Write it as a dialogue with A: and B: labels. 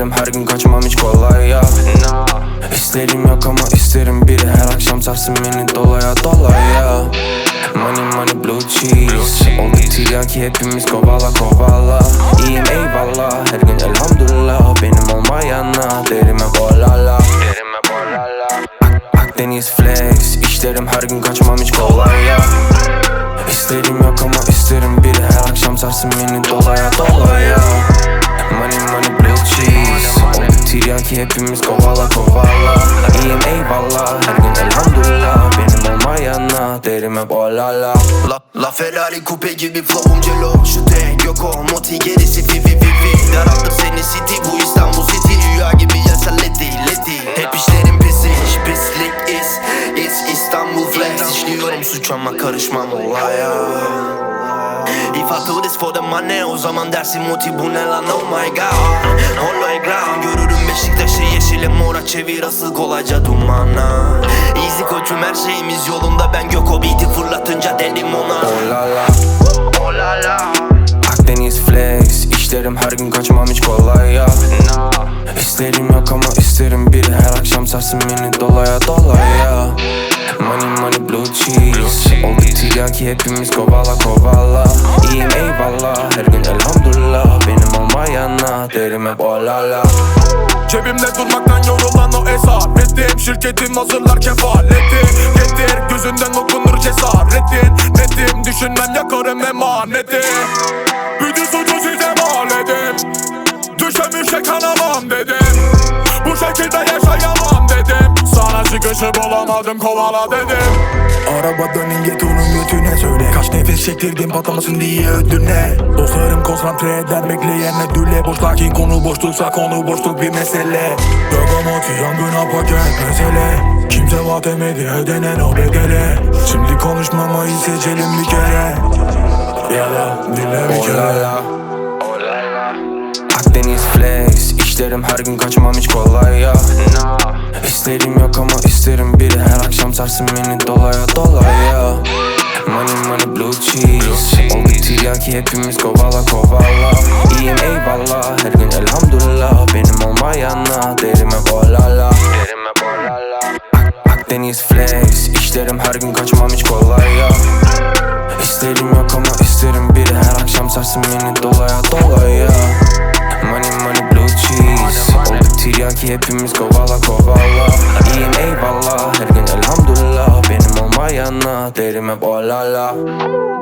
A: İsterim her gün kaçmam hiç kolay ya. İsterim yok ama isterim biri her akşam sarsın beni dolaya dolaya. Money money blue cheese oldu tiryaki hepimiz kovala kovala. İyiyim eyvallah her gün elhamdülillah. Benim olmayana derim hep olala. Akdeniz flex işlerim her gün kaçmam hiç kolay ya. İsterim yok ama isterim biri her akşam sarsın beni dolaya dolaya. Money money blue cheese oldu tiryaki hepimiz kovala kovala. İyiyim eyvallah her gün elhamdülillah. Benim olmayana derim hep olala.
B: La Ferrari coupe gibi flow'um celo. Şu tek yok o moti gerisi fi. Daralttım seni city bu İstanbul city. Rüya gibi yaşa leti. Hep işlerim pislik is İstanbul flex. İşliyorum suç ama karışmam olaya. If I do this for the money o zaman dersin moti bu ne lan oh my god. Hollow ground görürüm Beşiktaş'ı yeşile mora çevir asıl kolayca dumana. Easy koçum her şeyimiz yolunda ben Göko beat'i fırlatınca dedim ona.
A: Oh la la. Akdeniz flex işlerim her gün kaçmam hiç kolay ya. İsterim yok ama isterim biri her akşam sarsın beni dolaya dolaya. Money money blue cheese oldu tiryaki hepimiz kovala kovala. İyiyim eyvallah her gün elhamdülillah. Benim olmayana derim hep olala.
C: Cebimde durmaktan yorulan o esaretim. Şirketim hazırlar kefaleti. Getir gözünden okunur cesaretin. Netim düşünmem yakarım emaneti. Bütün suçu size mal edip düşemüşe kanamam dedim. Bu şekilde yaşayamam dedim. Sana çıkışı bulamadım kovala dedim.
D: Arabadan inget onun götüne söyle. Kaç nefes çektirdim patlamasın diye ödüne. Dostlarım konsantre eder bekleyene düle. Boş lakin konu boşluksa konu boşluk bir mesele. Yogamoti yangına paket mesele. Kimse vaat emedi ödenen o bedele. Şimdi konuşmamayı seçelim bir kere. Ya da dinle bir kere.
A: Akdeniz flex işlerim her gün kaçmam hiç kolay ya. İsterim yok ama isterim biri her akşam sarsın beni dolaya dolaya. Money money blue cheese oldu tiryaki hepimiz kovala kovala. İyiyim eyvallah her gün elhamdülillah. Benim olmayana derim hep olala. Akdeniz flex işlerim her gün kaçmam hiç kolay ya. İsterim yok ama isterim biri her akşam sarsın beni dolaya dolaya. Money money blue cheese oldu tiryaki hepimiz kovala kovala. İyiyim eyvallah her gün elhamdülillah. Benim olmayana derim hep olala.